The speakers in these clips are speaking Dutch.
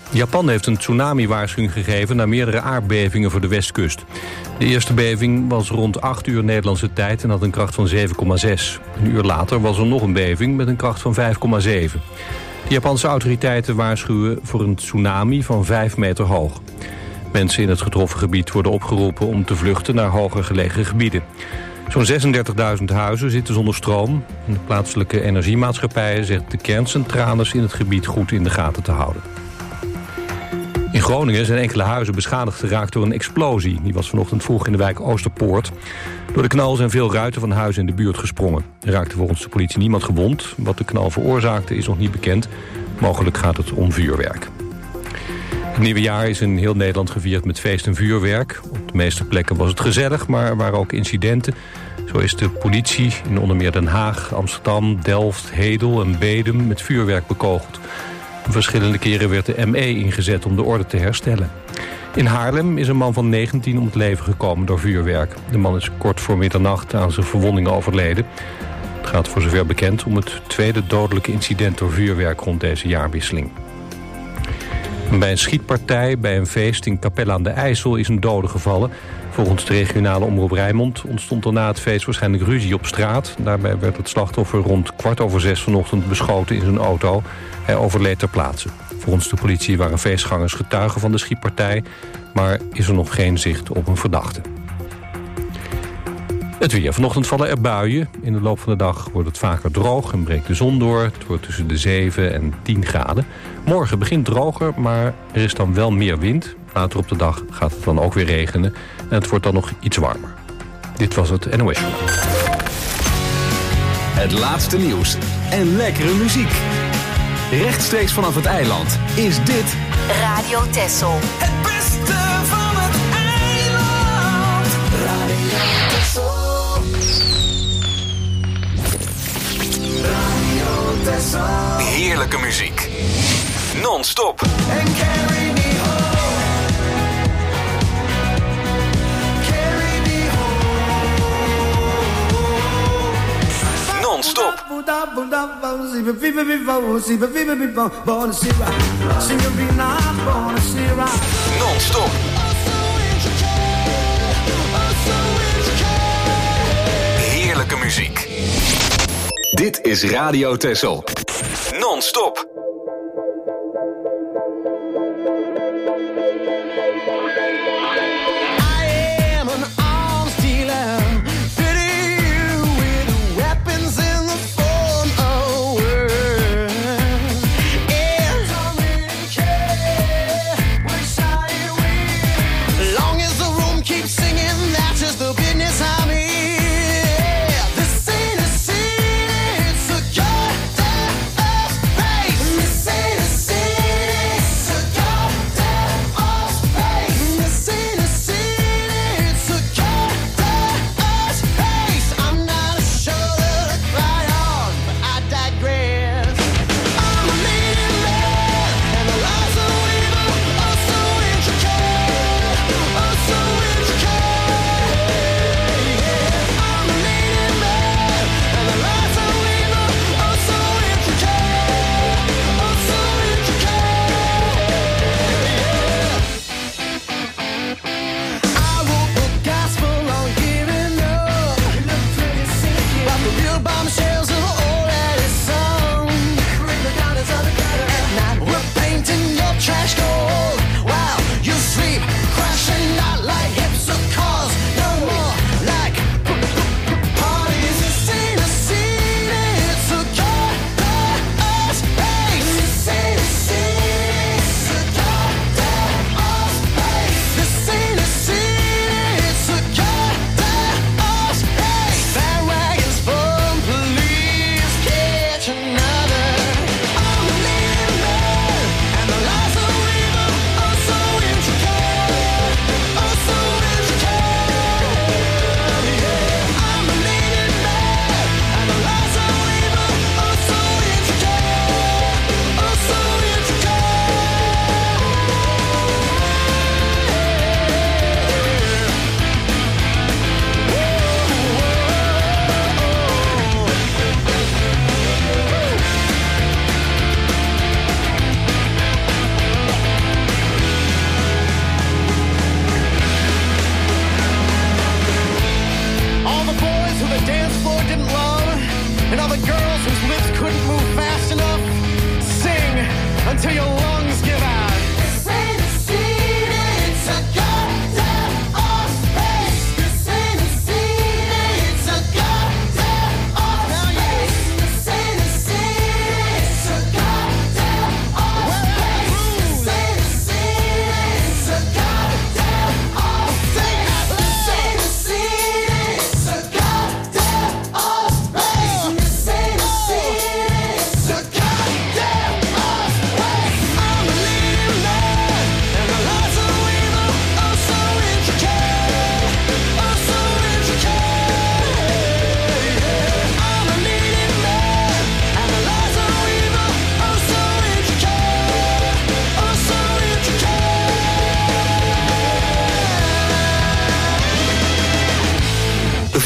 Japan heeft een tsunami-waarschuwing gegeven na meerdere aardbevingen voor de westkust. De eerste beving was rond 8 uur Nederlandse tijd en had een kracht van 7,6. Een uur later was er nog een beving met een kracht van 5,7. De Japanse autoriteiten waarschuwen voor een tsunami van 5 meter hoog. Mensen in het getroffen gebied worden opgeroepen om te vluchten naar hoger gelegen gebieden. Zo'n 36.000 huizen zitten zonder stroom. De plaatselijke energiemaatschappijen zegt de kerncentrales in het gebied goed in de gaten te houden. In Groningen zijn enkele huizen beschadigd geraakt door een explosie. Die was vanochtend vroeg in de wijk Oosterpoort. Door de knal zijn veel ruiten van huizen in de buurt gesprongen. Er raakte volgens de politie niemand gewond. Wat de knal veroorzaakte is nog niet bekend. Mogelijk gaat het om vuurwerk. Het nieuwe jaar is in heel Nederland gevierd met feest en vuurwerk. Op de meeste plekken was het gezellig, maar er waren ook incidenten. Zo is de politie in onder meer Den Haag, Amsterdam, Delft, Hedel en Bedum met vuurwerk bekogeld. Verschillende keren werd de ME ingezet om de orde te herstellen. In Haarlem is een man van 19 om het leven gekomen door vuurwerk. De man is kort voor middernacht aan zijn verwondingen overleden. Het gaat voor zover bekend om het tweede dodelijke incident door vuurwerk rond deze jaarwisseling. Bij een schietpartij bij een feest in Capelle aan de IJssel is een dode gevallen. Volgens de regionale omroep Rijnmond ontstond er na het feest waarschijnlijk ruzie op straat. Daarbij werd het slachtoffer rond 5:15 vanochtend beschoten in zijn auto. Hij overleed ter plaatse. Volgens de politie waren feestgangers getuigen van de schietpartij, maar is er nog geen zicht op een verdachte. Het weer. Vanochtend vallen er buien. In de loop van de dag wordt het vaker droog en breekt de zon door. Het wordt tussen de 7 en 10 graden. Morgen begint droger, maar er is dan wel meer wind. Later op de dag gaat het dan ook weer regenen. En het wordt dan nog iets warmer. Dit was het NOS Journaal. Het laatste nieuws en lekkere muziek. Rechtstreeks vanaf het eiland is dit Radio Texel. Het beste van het eiland. Radio Texel. Radio Texel. heerlijke muziek. Non-stop. And carry me home. Carry me home. Non-stop. Non-stop. Heerlijke muziek. Dit is Radio Texel. Non-stop.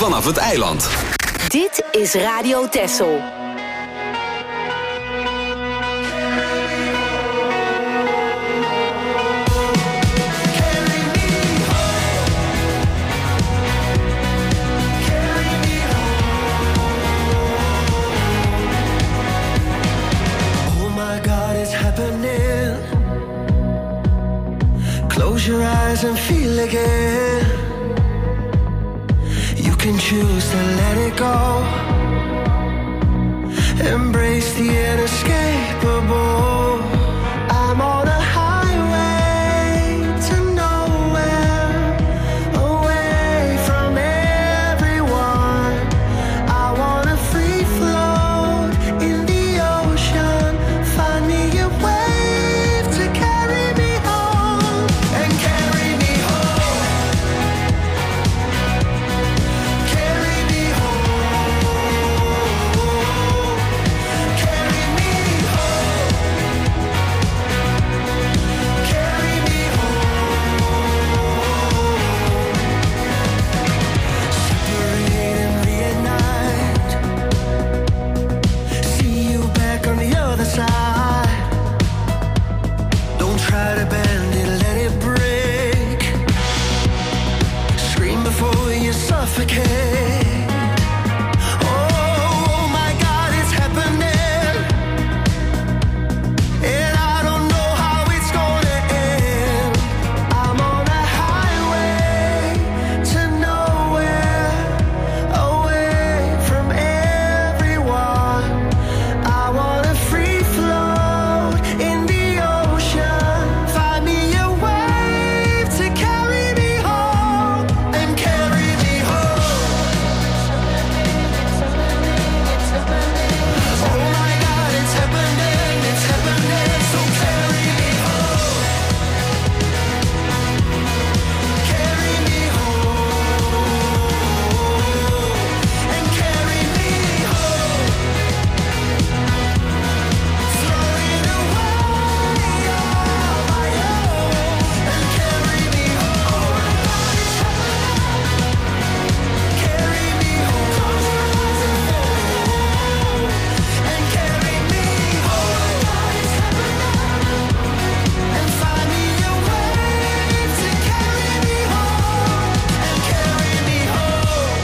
vanaf het eiland. Dit is Radio Texel. Close your eyes and feel again. You can choose to let it go. Embrace the inescapable. I'm on a highway to nowhere, away from everyone. I wanna free float in the ocean. Find me a wave to carry me home and carry me home. Carry me home. Carry me home. Carry me home. Separate and reunite. See you back on the other side. Don't try to bend it, let it break. Scream before you suffocate. Oh my God, it's happening. And I don't know how it's gonna end. I'm on a highway to nowhere, away from everyone. I wanna free float in the ocean. Find me a wave to carry me home and carry me home. Oh my God, it's happening, so carry me home. Carry me home and carry me home. Floating away on my own and carry me home. Carry me home and carry me home and find me a wave to carry me home and carry me home.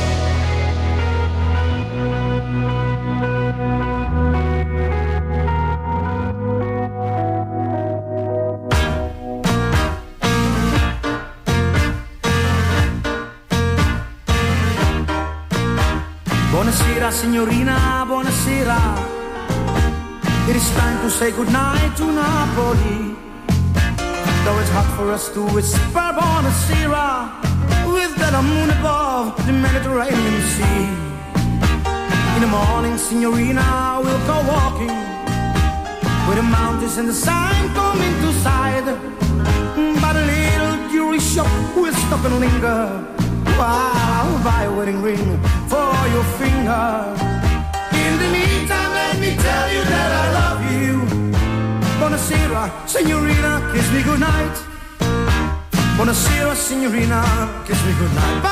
Buonasera signorina, buonasera. It is time to say goodnight to Napoli. Though it's hard for us to whisper buonasera, with that moon above the Mediterranean Sea. In the morning, signorina, we'll go walking, with the mountains and the sun coming to sight. By the little jewelry shop, we'll stop and linger, while I'll buy a wedding ring for your finger. In the meantime, let me tell you that I love you. Buonasera, signorina, kiss me goodnight. Buonasera, signorina, kiss me goodnight.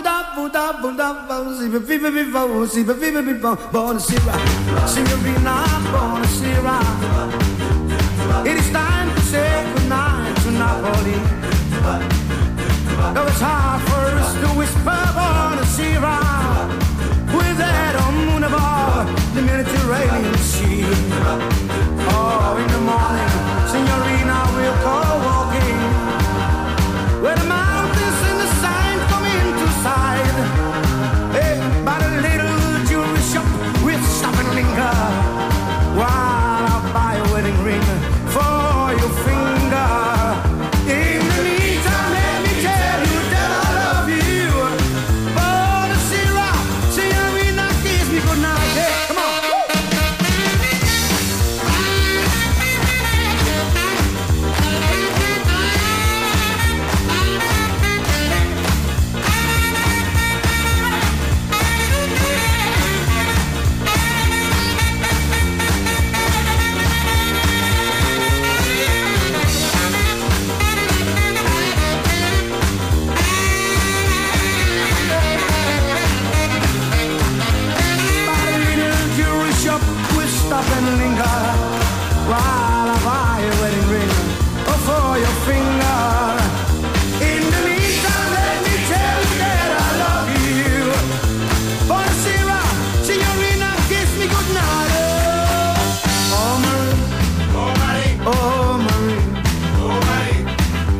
Buonasera, signorina, buonasera. It is time to say goodnight to Napoli. Though it's hard for us to whisper buonasera, with that moon above the Mediterranean Sea. Oh, in the morning, signorina, we'll go walking, where the mountains and the sun come into sight. Hey, by the little jewelry shop, we'll stop and linger, while I'll buy a wedding ring for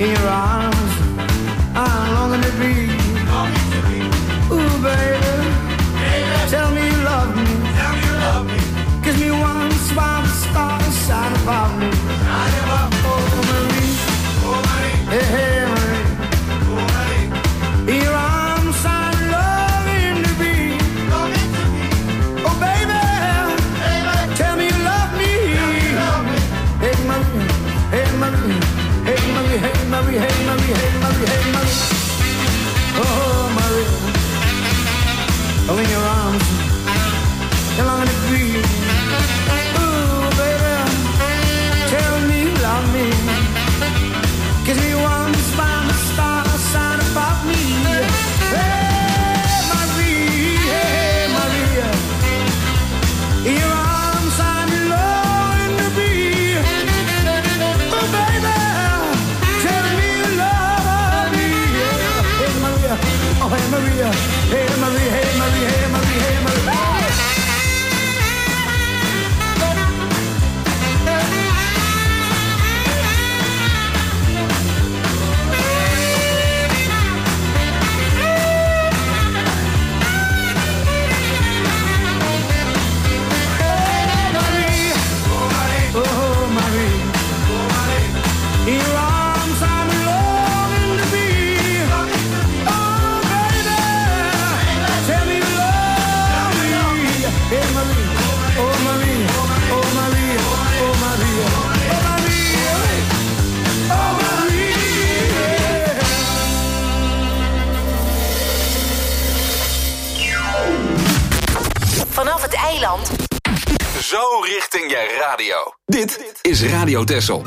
in your arms. I'm longing to be. Ooh, baby, tell me you love me. Kiss me once while the stars shine above me. Oh, Marie, hey, hey, Marie, in your arms I'm longing to be. Oh, baby, tell me you love me. Hey, Marie, hey, Marie, hey, Marie, hey, Marie, hey, Marie, hey, Marie, hey, Marie. Oh, Marie, oh, in your arms I'm longing to be. Ooh, baby, tell me you love me. Kiss me once while the stars shine above me. Hey, Marie, hey, Maria, in your arms I'm longing to be. Oh, baby, tell me you love me. Hey, Maria, oh, hey, Maria, hey, Maria, hey, Maria, hey, Maria, hey, Maria. Vanaf het eiland. Zo richting je radio. Dit is Radio Texel.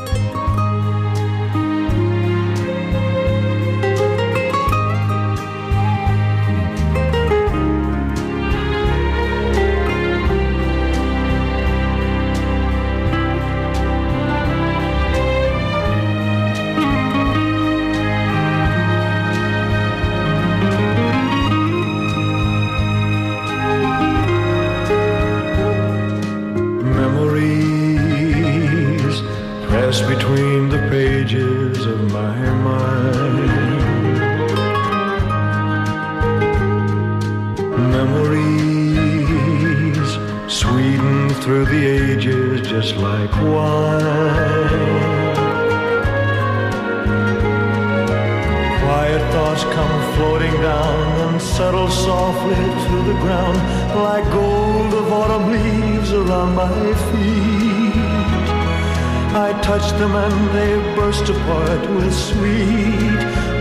Between the pages of my mind, memories sweetened through the ages just like wine. Quiet thoughts come floating down and settle softly to the ground like gold of autumn leaves around my feet. I touch them and they burst apart with sweet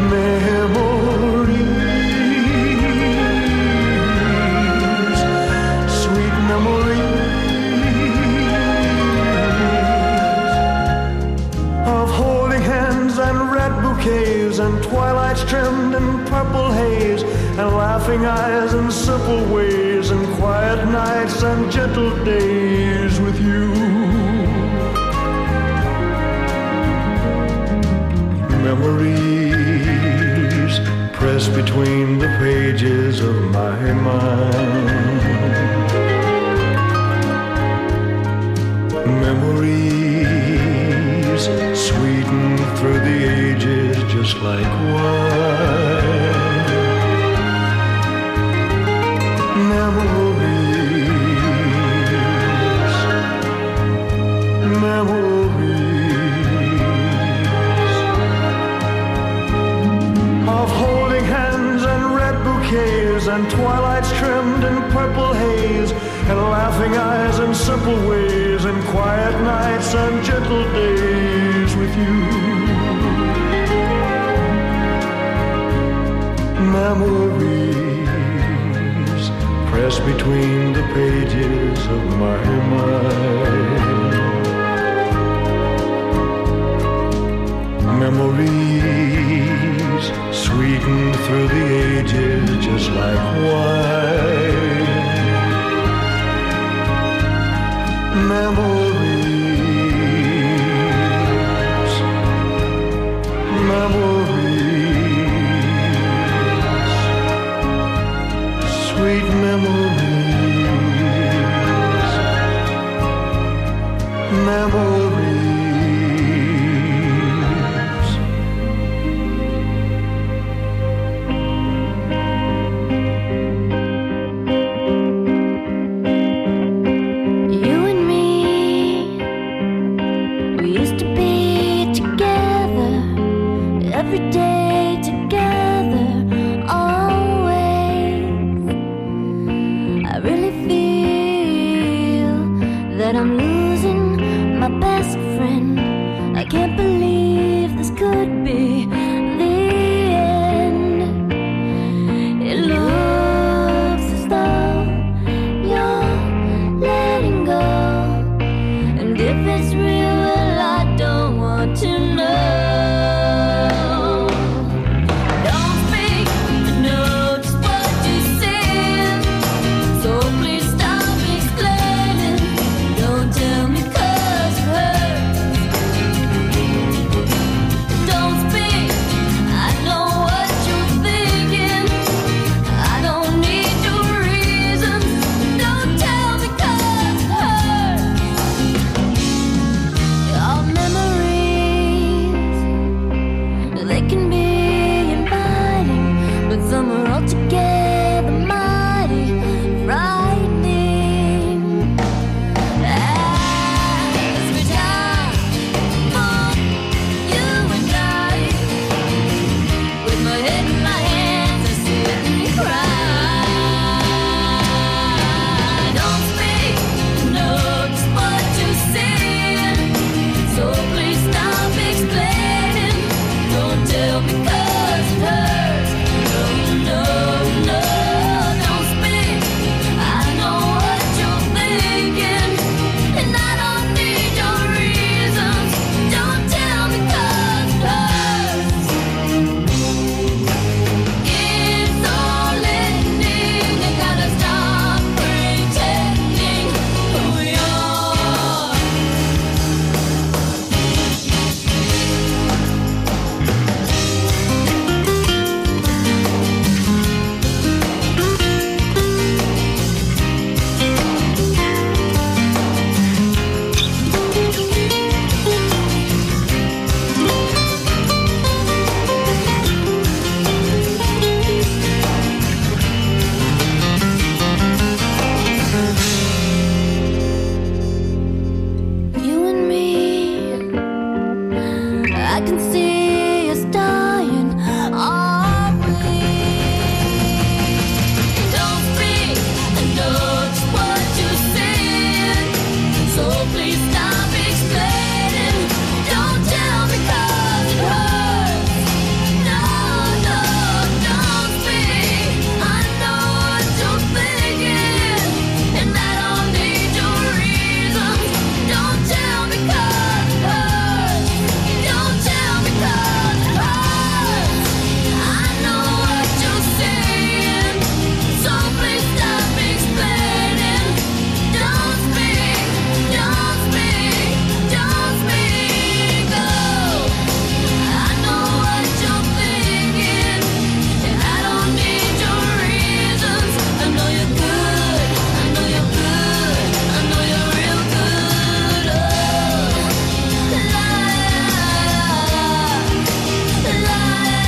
memories. Sweet memories of holding hands and red bouquets and twilights trimmed in purple haze and laughing eyes and simple ways and quiet nights and gentle days with you. Memories press between the pages of my mind. Memories sweeten through the ages just like wine. Memories, memories of holding hands and red bouquets and twilights trimmed in purple haze and laughing eyes and simple ways and quiet nights and gentle days with you. Memories press between the pages of my mind. Memories sweeten through the ages just like wine. Memories, memories, sweet memories, memories. I can see us dying. Are we? Don't speak, I know just what you're saying. So please stop explaining. Don't tell me 'cause it hurts. No, no, don't speak. I know what you're thinking, and I don't need your reasons. Don't tell me 'cause it hurts. Don't tell me 'cause it hurts. I know what you're saying, so please stop explaining. Don't speak, don't speak, don't speak. Oh, I know what you're thinking, and I don't need your reasons. I know you're good, I know you're good, I know you're real good. Oh, la la la la.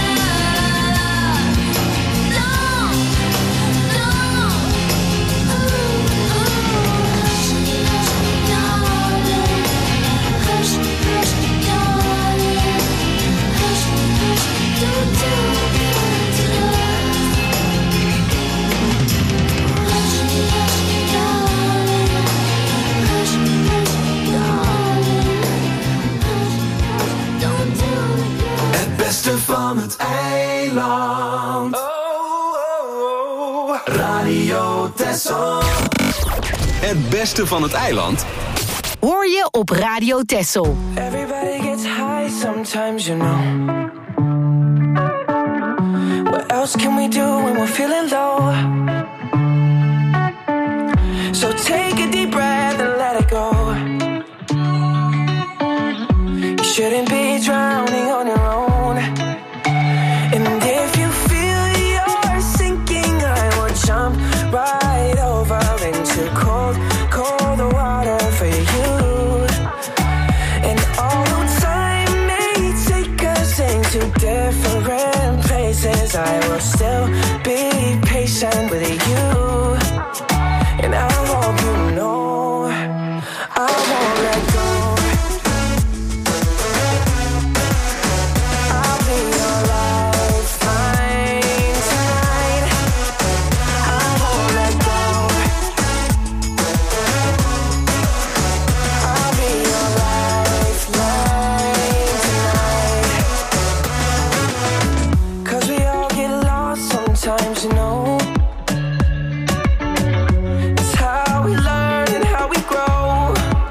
Het beste van het eiland. Radio Texel. Het beste van het eiland. Hoor je op Radio Texel. Everybody gets high sometimes, you know. What else can we do when we're feeling low? So take a deep breath and let it go. You shouldn't be drowning on your own. And if you feel you're sinking, I will jump right over into cold, cold water for you. And although time may take us into different places, I will still be patient with you. And I hope you know I won't let go. I'll be your lifeline tonight. I won't let go. I'll be your lifeline tonight. 'Cause we all get lost sometimes, you know. It's how we learn and how we grow.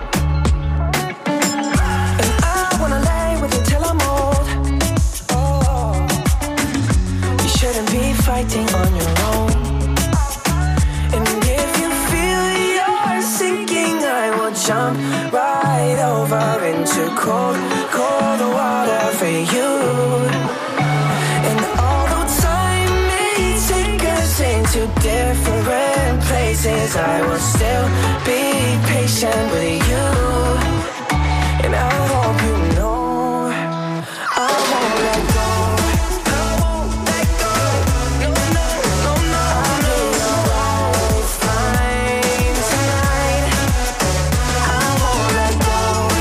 And I wanna lay with you till I'm old. Oh, you shouldn't be fighting on your own. And if you feel you're sinking, I will jump right over into cold, cold water for you. And although time may take us into different places, I will still be patient with you. And I hope you know I won't let go. I won't let go. No, no, no, no. I'll be your lifeline tonight. I won't let go.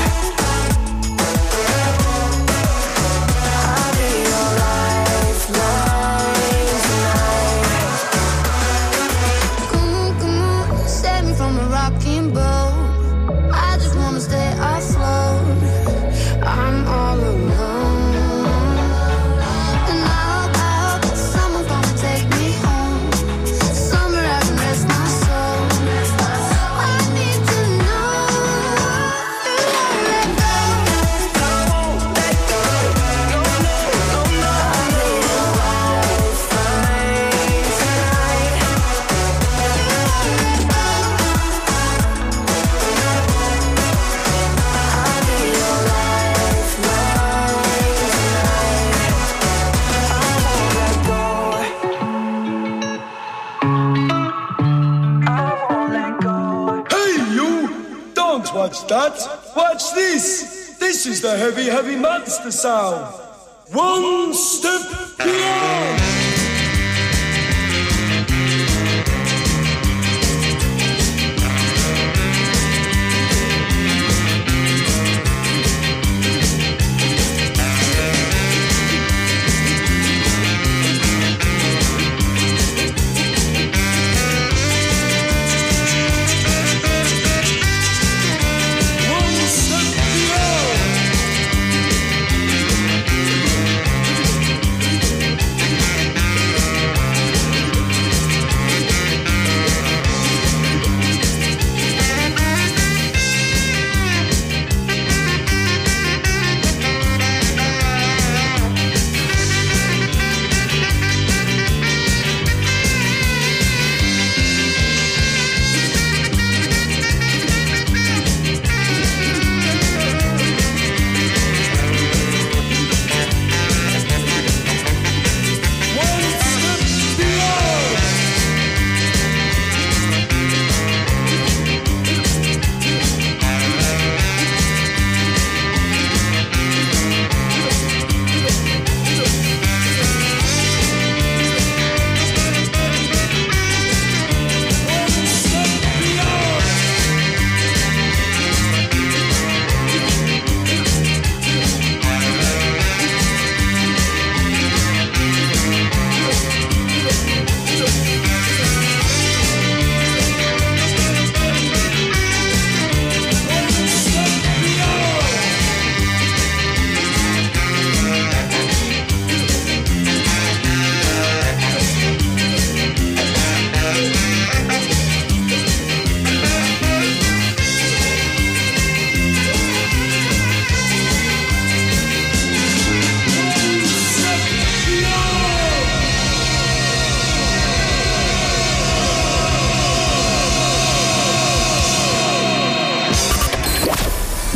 I'll be your lifeline tonight. Come on, save me from a rocking boat. I just wanna stay afloat. I'm all alone. And I hope that someone's gonna take me home. Somewhere I can rest my soul. I need to know you won't let go. I won't let go. No, no, no, no. I'll be your lifeline tonight. I'll be your lifeline tonight. I won't let go. I won't let go. Hey, you! Don't watch that. Watch this. This is the heavy, heavy monster sound. One step beyond.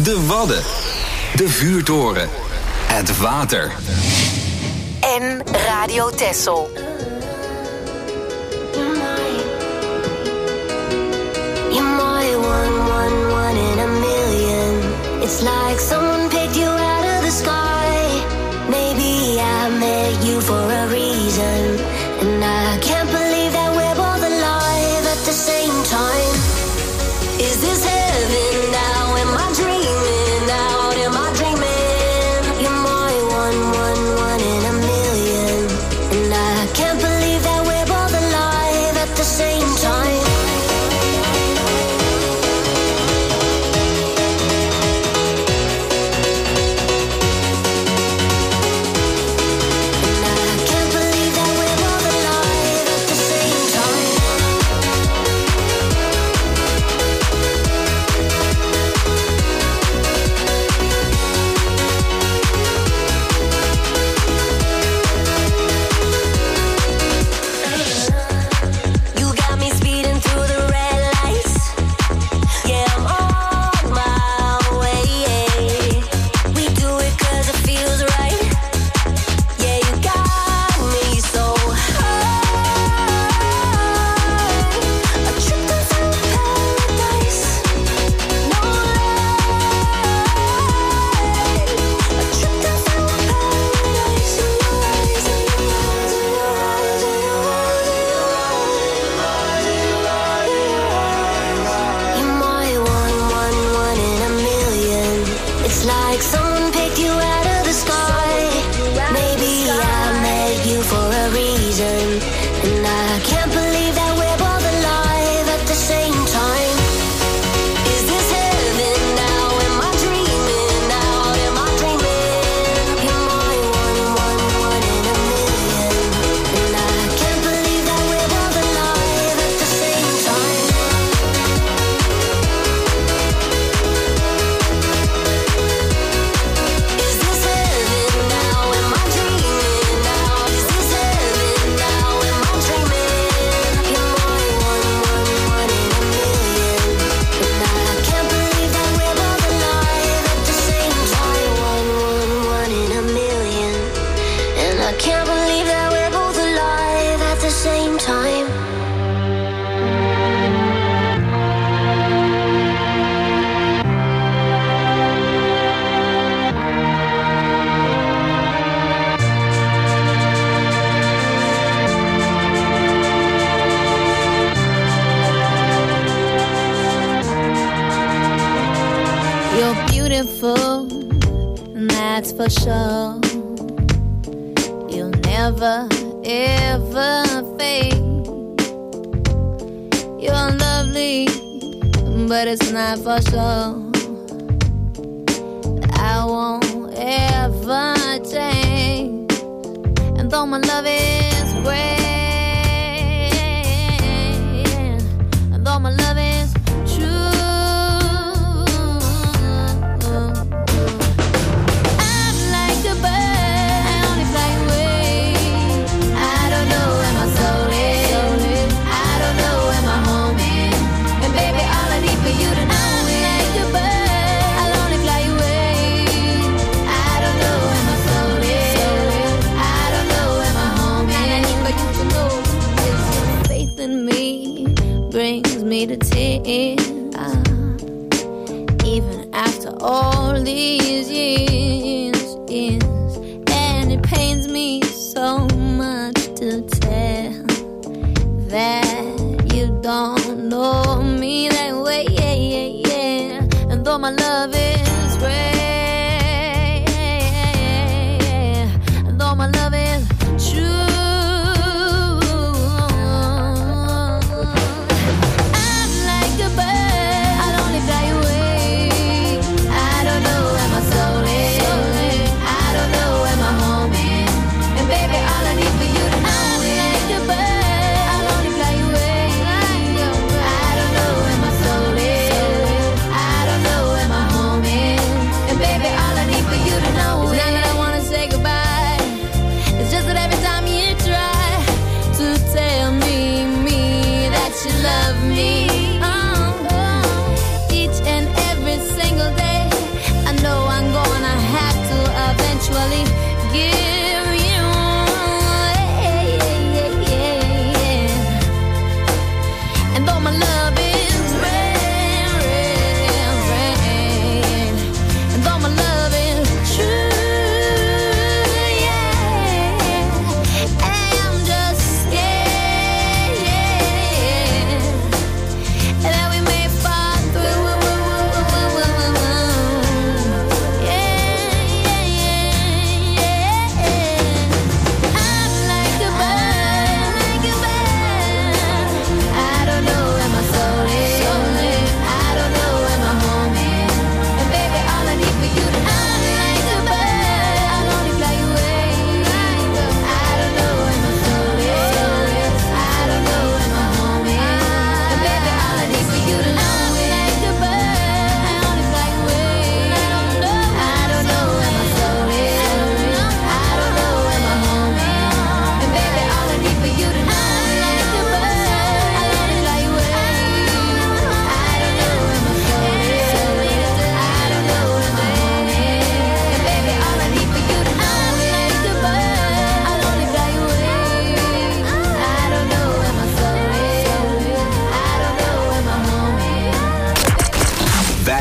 De Wadden. De Vuurtoren. Het water. En Radio Texel. You're my one in a million. It's like someone picked you out of the sky. Maybe I met you for a reason, and I can't believe that we're both alive at the same time. Is this heaven now? Am I dreaming now? Am I dreaming? You're my one in a million, and I can't believe that we're both alive at the same time. That's for sure. You'll never, ever fade. You're lovely, but it's not for sure. I won't ever change. And though my love is great, and though my love is true, brings me to tears, even after all these years, and it pains me so much to tell that you don't know me that way, and though my love is great, and though my love is true, I don't know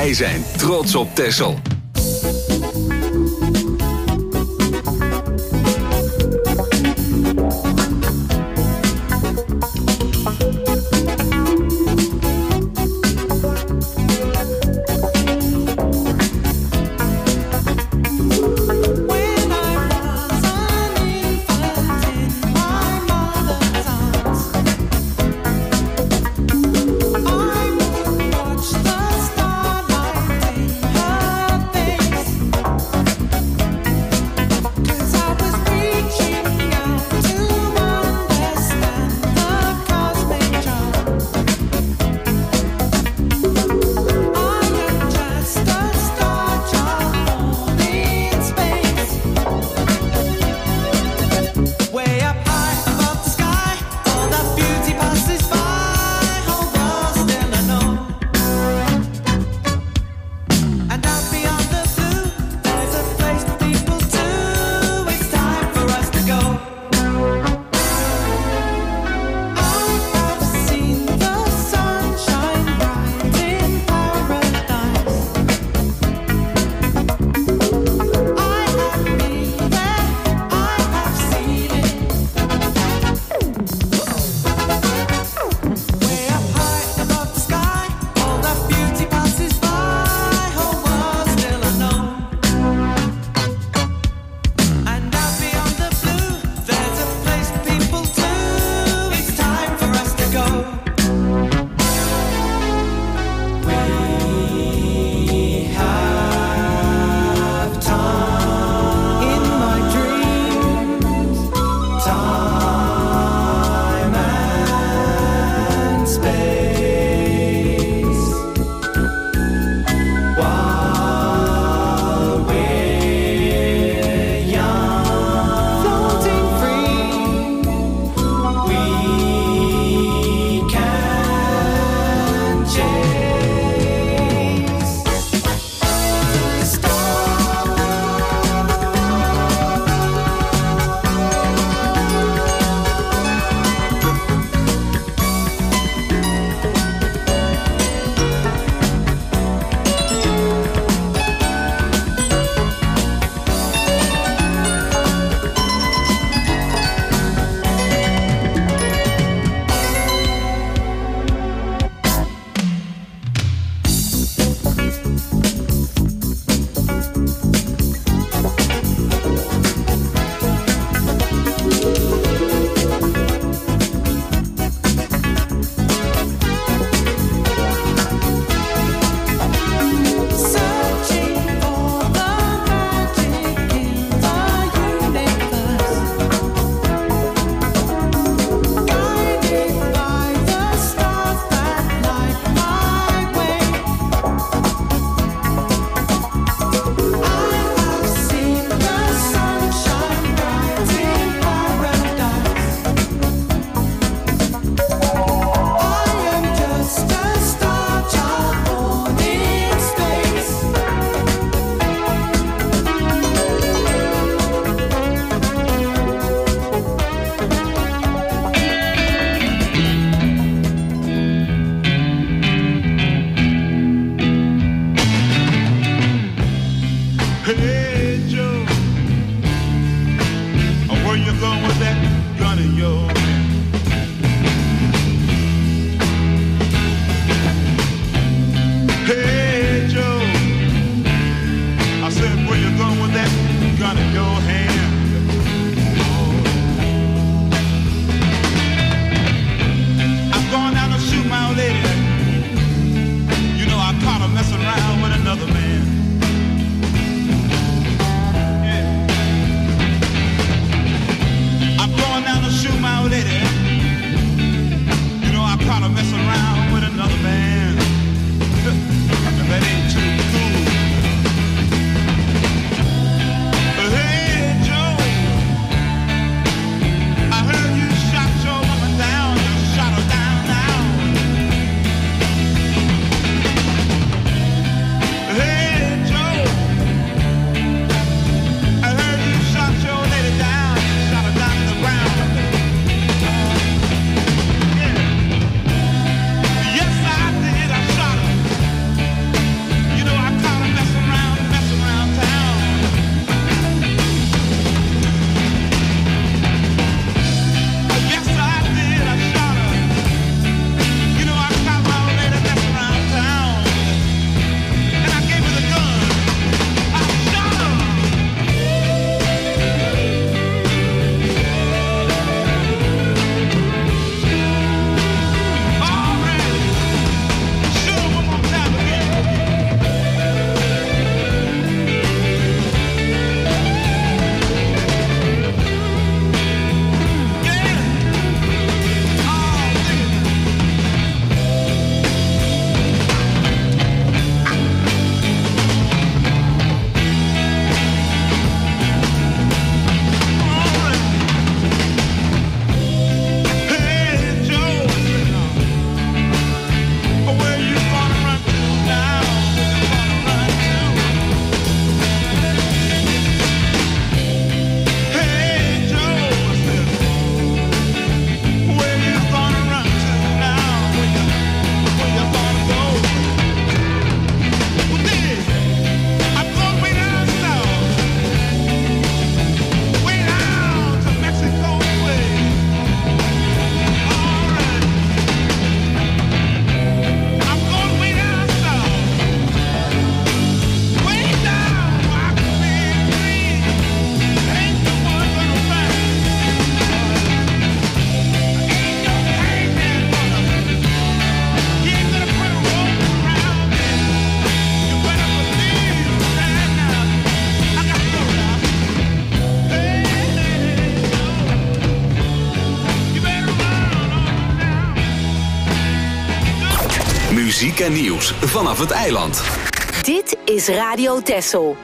Wij zijn trots op Texel. My Muziek en nieuws vanaf het eiland. Dit is Radio Texel.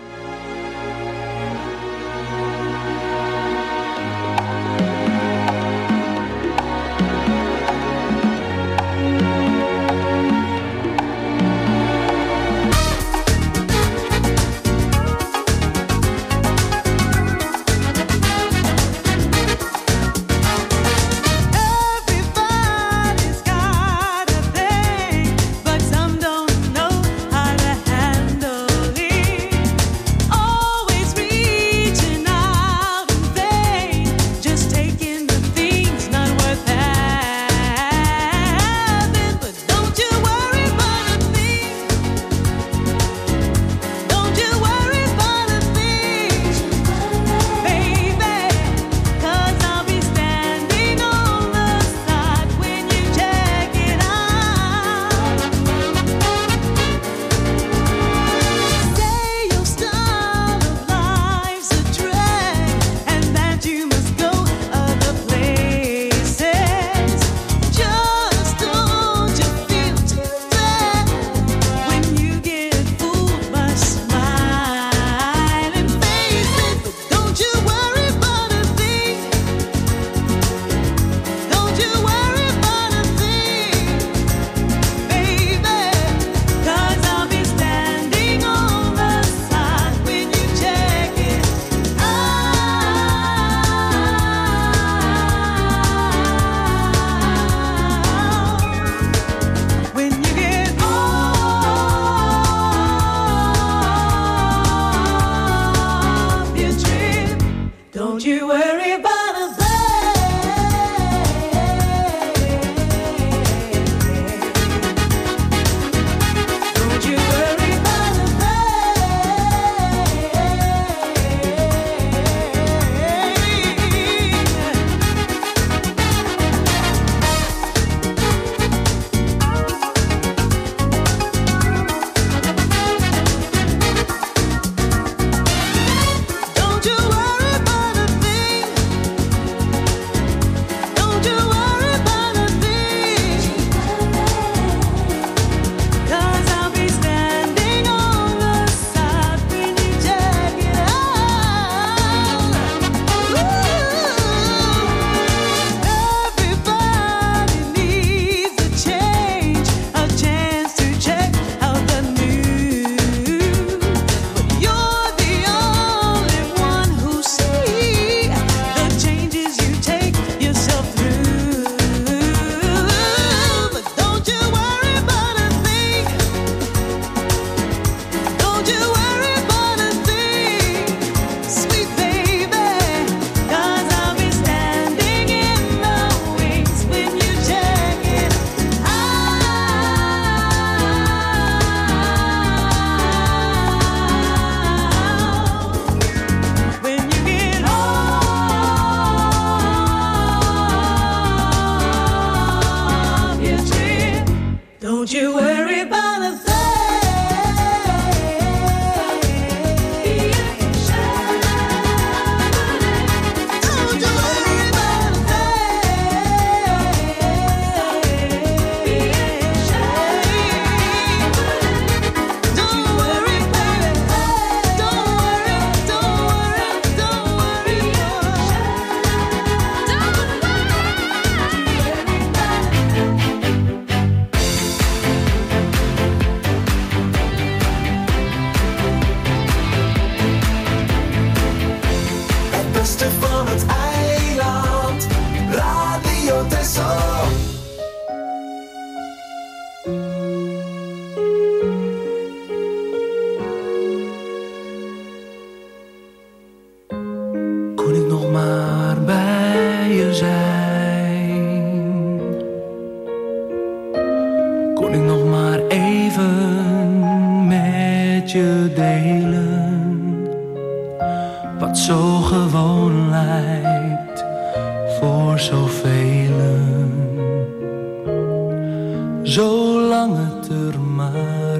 Zolang het er maar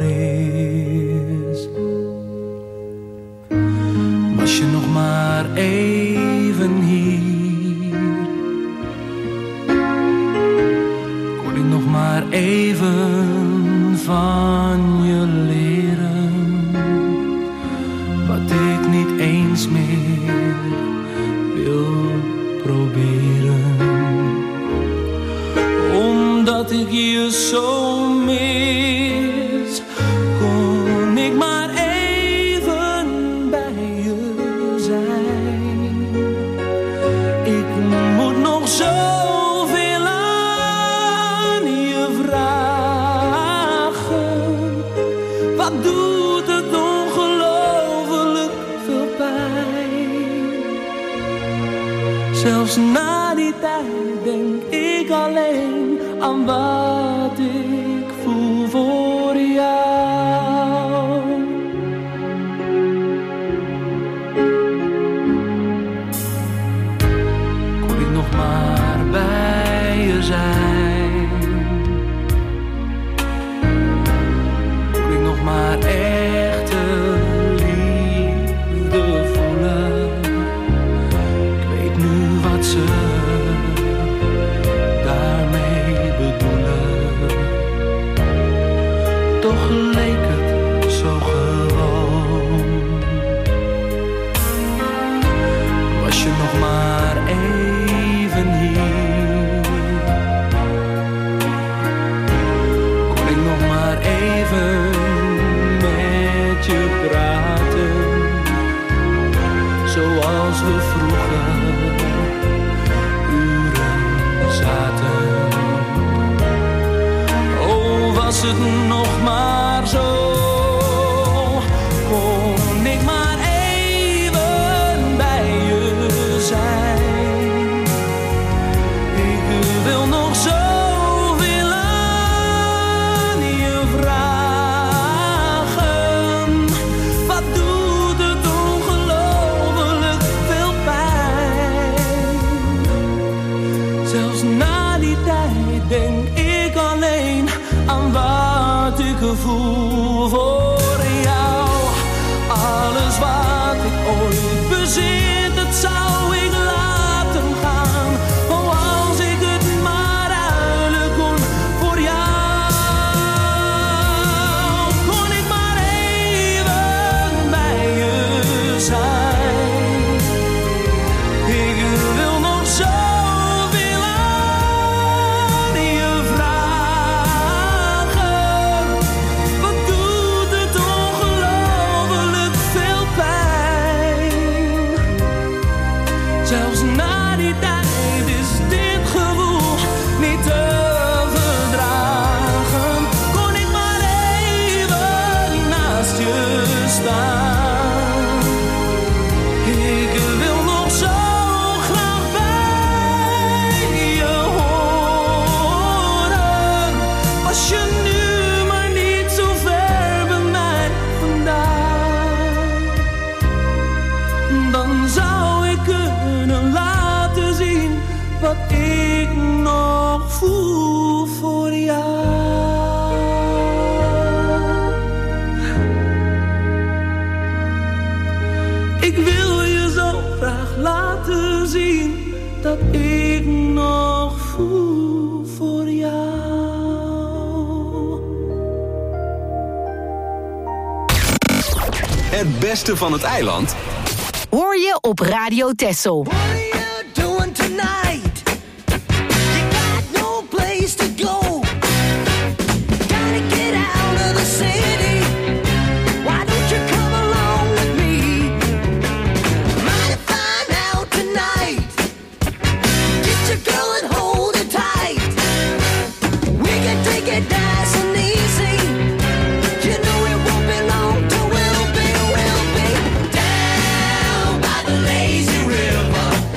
is. Was je nog maar even hier, kon ik nog maar even proberen. Omdat ik je zo mis, kon ik maar even bij je zijn. Ik moet nog zoveel aan je vragen. Wat doet het ongelooflijk veel pijn. Zelfs na die tijd denk ik alleen aan wat ik voel voor jou. Kon ik nog maar bij je zijn. Kon ik nog maar echte liefde voelen. Ik weet nu wat ze daarmee bedoelen. Toch leek het zo gewoon. Was je nog maar even hier, kon ik nog maar even met je praten, zoals we vroeger uren zaten. Oh, was het nog maar zo, kon ik maar even bij je zijn. Ik wil nog zoveel aan je vragen. Wat doet het ongelooflijk veel pijn. Zelfs na die tijd denk ik alleen aan wat ik voel voor jou. Alles wat ik ooit bezit, dat zou ik laten gaan. Oh, als ik het maar ruilen kon voor jou. Kon ik maar even bij je zijn. Ik wil nog zoveel aan je vragen. Wat doet het ongelooflijk veel pijn. Zelfs na die tijd is dit gevoel niet te verdragen. Kon ik maar even naast je staan. Ik wil nog zo graag bij je horen. Was je nu maar niet zo ver bij mij vandaan, dan zou ik kunnen laten zien wat ik nog voel voor jou. Ik wil je zo graag laten zien dat ik nog voel voor jou. Het beste van het eiland Hoor je op Radio Texel. What are you doing tonight? You got no place to go. Gotta get out of the city. Why don't you come along with me? Might find out tonight. Get your girl and hold her tight. We can take it nice and easy. You know it won't be long till we'll be down by the lazy river.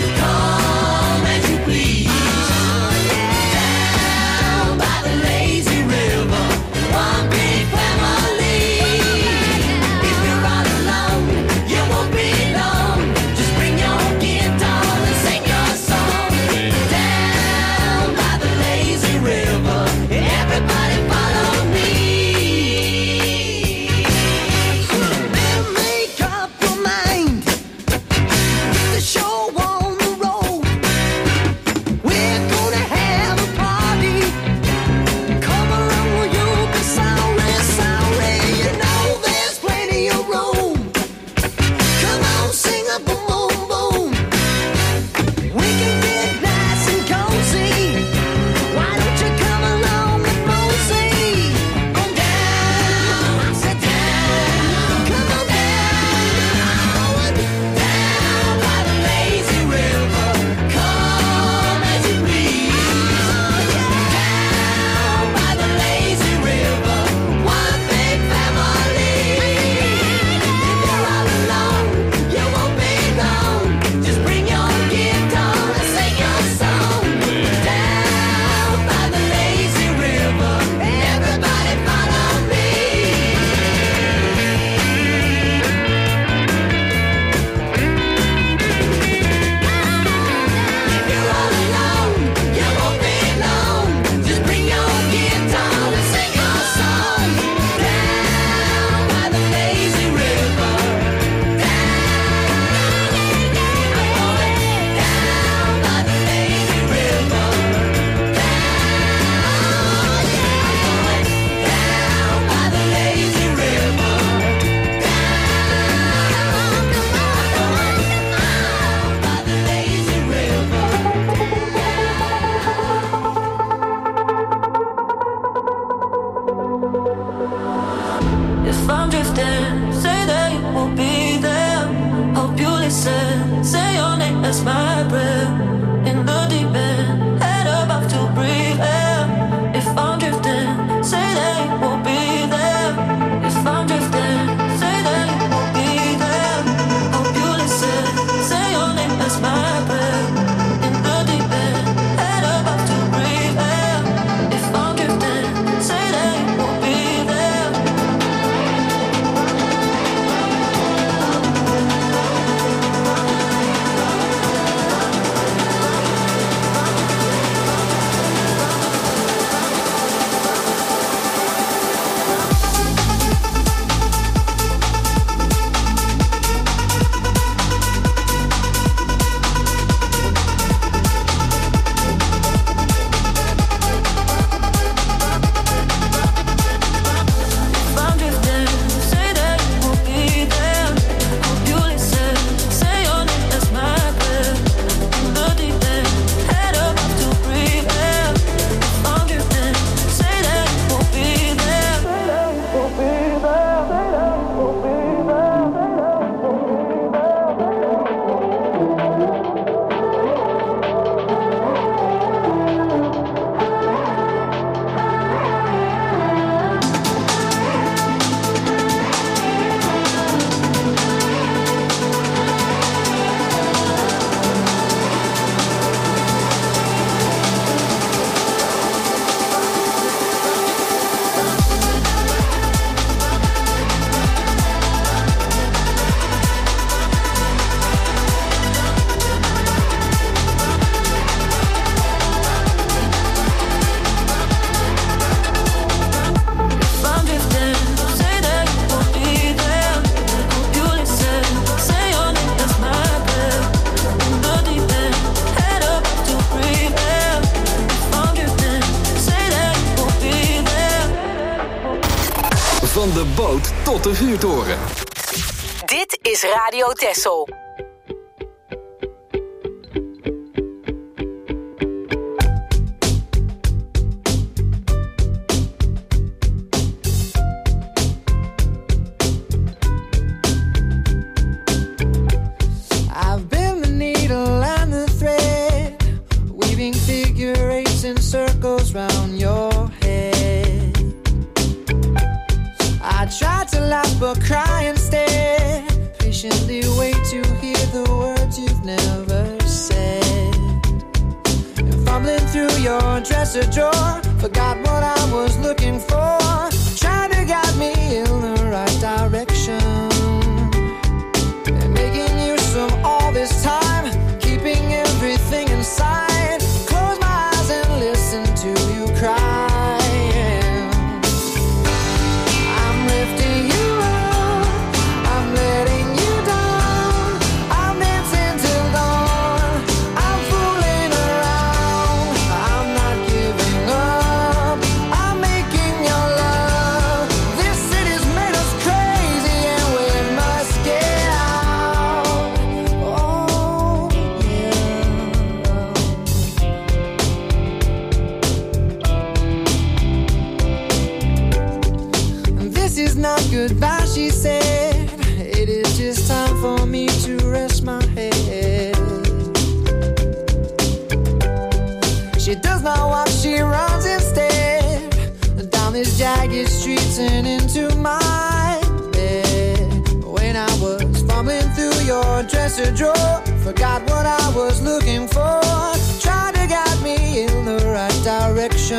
my breath in the deep end, head above to breathe air. If I'm drifting, say that it won't be there. If I'm drifting, say that it won't be there. Hope you listen, say your name as my breath in the deep end, head above to breathe air. If I'm drifting, say that it won't be there. If I'm drifting, say that it won't be there. Hope you listen, say your name as my breath in the deep end, head up to breathe air. If I'm drifting, say that it won't be there. Say that it won't be there. Say that it won't be there. Say that it If I'm drifting, say that it won't be there. Hope you listen, say your name as my breath in the deep end, head up to breathe air. If I'm drifting, say that it won't be there. Van de boot tot de vuurtoren. Dit is Radio Texel. I've been the needle and the thread, weaving figure eights and circles round your head. I tried to laugh but cry instead, patiently wait to hear the words you've never said. And fumbling through your dresser drawer, forgot what I was looking for, trying to guide me in the right direction. And making use of all this time, keeping everything inside. Close my eyes and listen to you crying. I'm lifting you up, I'm letting you down, I'm dancing till dawn, I'm fooling around, I'm not giving up, I'm making your love. This city's made us crazy and we must get out. Oh yeah. This is not goodbye, she said. It is just time for me to rest my head. She does not walk, she runs instead, down these jagged streets and into my bed. When I was fumbling through your dresser drawer, forgot what I was looking for, tried to guide me in the right direction.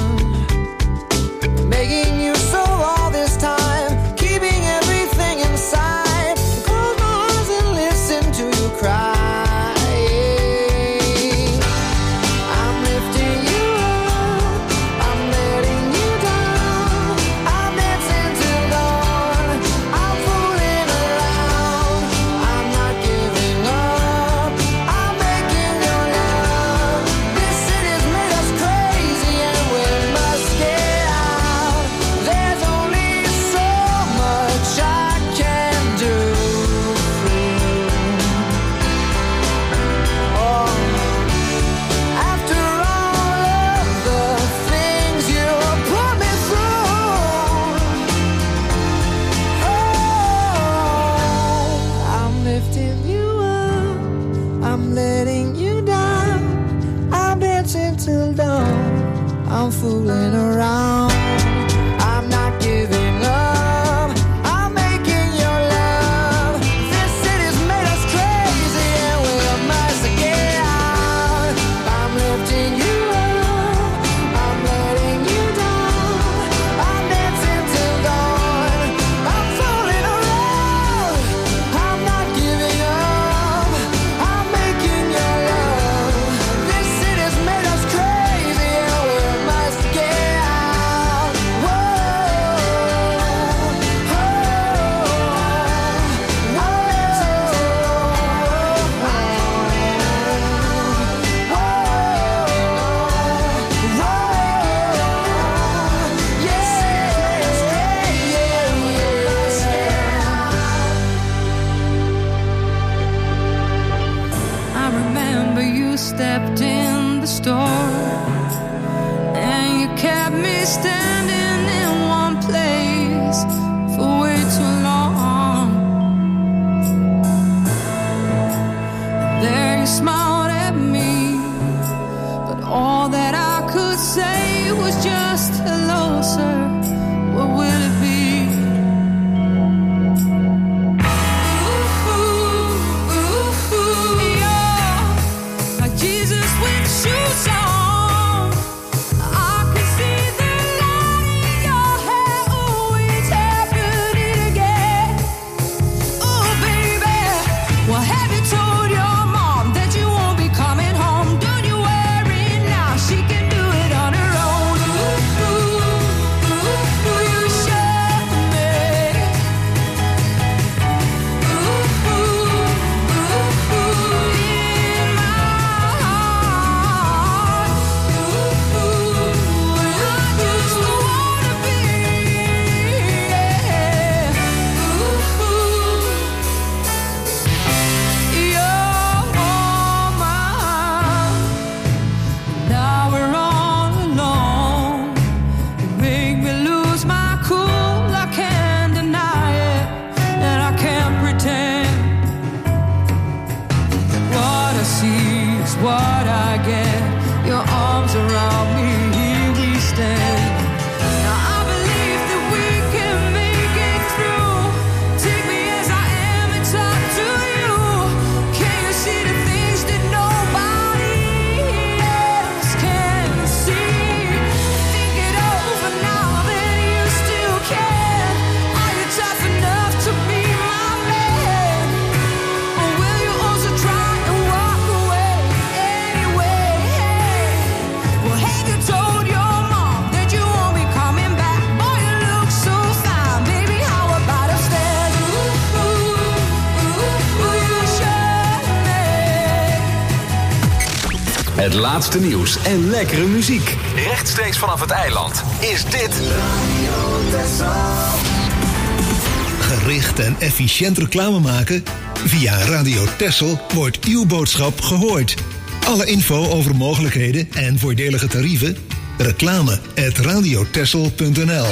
Making you so all this time, keeping everything inside. Close my eyes and listen to you cry. I'm lifting you up, I'm letting you down, I'm dancing till dawn, I'm fooling around, I'm not giving up, I'm dancing till dawn. I'm fooling around. I'm not giving up. I'm making your love. This city's made us crazy and we must get out. I'm lifting you up. I'm letting you down. I'm dancing till dawn. I'm fooling around. I'm not giving up. I'm making your love. This city's made us crazy and we must get out. I remember you stepped in the store and you kept me standing in one place for way too long. There you smiled at me, but all that I could say was just hello, sir. What will it be? Like Jesus with shoes on. I can see the light in your hair. Oh, it's happening again. Oh, baby. Well, have you told your mom that you won't be coming home? Don't you worry now. She can do it on her own. You showed me. In my heart. I just wanna be. You're mine. Now we're all alone. You make me lose my cool. I can't deny it, and I can't pretend. What I see is what I get. Your arms around me, here we stand. Now I believe that we can make it through. Take me as I am and talk to you. Can you see the things that nobody else can see? Think it over now that you still can. Are you tough enough to be my man? Or will you also try and walk away anyway? Well, have you told your mom that you won't be coming back? Boy, you look so fine, baby. How about upstairs? You should me. Het laatste nieuws en lekkere muziek. Rechtstreeks vanaf het eiland is dit Gericht en efficiënt reclame maken? Via Radio Texel wordt uw boodschap gehoord. Alle info over mogelijkheden en voordelige tarieven? reclame@radiotexel.nl.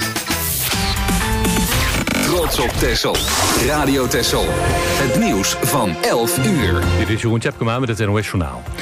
Trots op Texel. Radio Texel. Het nieuws van 11 uur. Dit is Jeroen Tjepkema met het NOS Journaal.